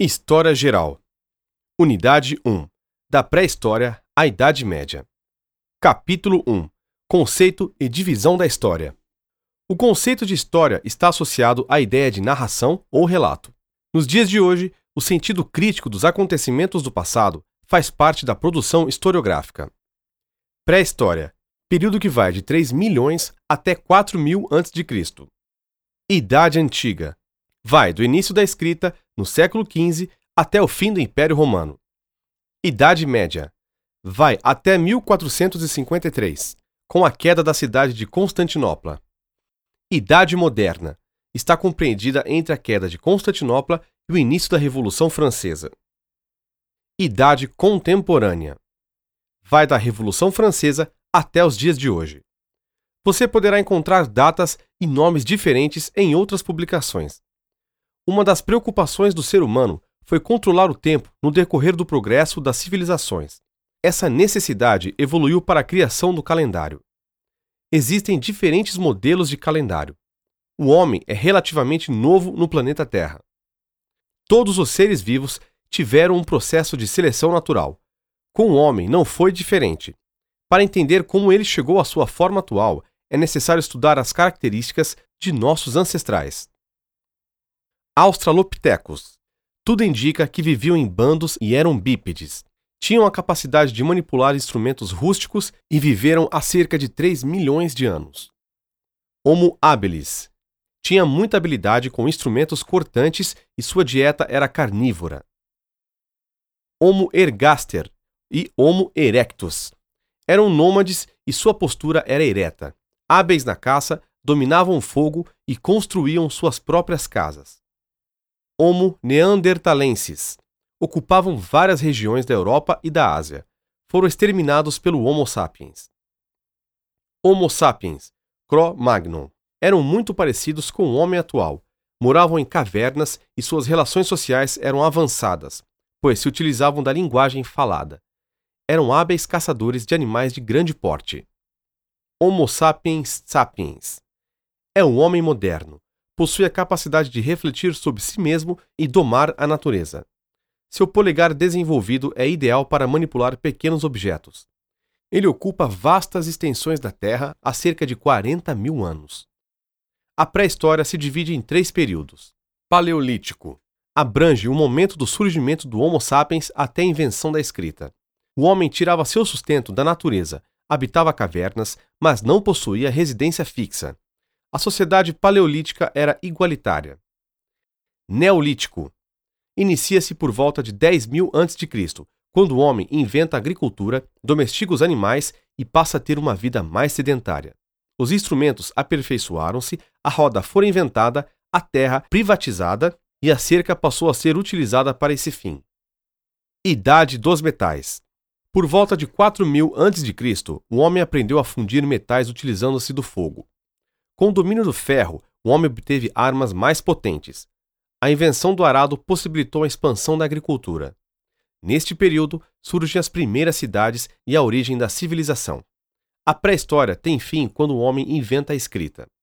História Geral. Unidade 1. Da Pré-História à Idade Média. Capítulo 1. Conceito e divisão da história. O conceito de história está associado à ideia de narração ou relato. Nos dias de hoje, o sentido crítico dos acontecimentos do passado faz parte da produção historiográfica. Pré-história. Período que vai de 3 milhões até 4.000 a.C. Idade Antiga. Vai do início da escrita, no século XV, até o fim do Império Romano. Idade Média. Vai até 1453, com a queda da cidade de Constantinopla. Idade Moderna. Está compreendida entre a queda de Constantinopla e o início da Revolução Francesa. Idade Contemporânea. Vai da Revolução Francesa até os dias de hoje. Você poderá encontrar datas e nomes diferentes em outras publicações. Uma das preocupações do ser humano foi controlar o tempo no decorrer do progresso das civilizações. Essa necessidade evoluiu para a criação do calendário. Existem diferentes modelos de calendário. O homem é relativamente novo no planeta Terra. Todos os seres vivos tiveram um processo de seleção natural. Com o homem não foi diferente. Para entender como ele chegou à sua forma atual, é necessário estudar as características de nossos ancestrais. Australopithecus. Tudo indica que viviam em bandos e eram bípedes. Tinham a capacidade de manipular instrumentos rústicos e viveram há cerca de 3 milhões de anos. Homo habilis. Tinha muita habilidade com instrumentos cortantes e sua dieta era carnívora. Homo ergaster e Homo erectus. Eram nômades e sua postura era ereta. Hábeis na caça, dominavam o fogo e construíam suas próprias casas. Homo neanderthalensis. Ocupavam várias regiões da Europa e da Ásia. Foram exterminados pelo Homo sapiens. Homo sapiens, Cro-Magnon. Eram muito parecidos com o homem atual. Moravam em cavernas e suas relações sociais eram avançadas, pois se utilizavam da linguagem falada. Eram hábeis caçadores de animais de grande porte. Homo sapiens sapiens. É um homem moderno. Possui a capacidade de refletir sobre si mesmo e domar a natureza. Seu polegar desenvolvido é ideal para manipular pequenos objetos. Ele ocupa vastas extensões da Terra há cerca de 40.000 anos. A pré-história se divide em 3 períodos. Paleolítico. Abrange o momento do surgimento do Homo sapiens até a invenção da escrita. O homem tirava seu sustento da natureza, habitava cavernas, mas não possuía residência fixa. A sociedade paleolítica era igualitária. Neolítico. Inicia-se por volta de 10.000 a.C., quando o homem inventa a agricultura, domestica os animais e passa a ter uma vida mais sedentária. Os instrumentos aperfeiçoaram-se, a roda foi inventada, a terra privatizada e a cerca passou a ser utilizada para esse fim. Idade dos metais. Por volta de 4.000 a.C., o homem aprendeu a fundir metais utilizando-se do fogo. Com o domínio do ferro, o homem obteve armas mais potentes. A invenção do arado possibilitou a expansão da agricultura. Neste período, surgem as primeiras cidades e a origem da civilização. A pré-história tem fim quando o homem inventa a escrita.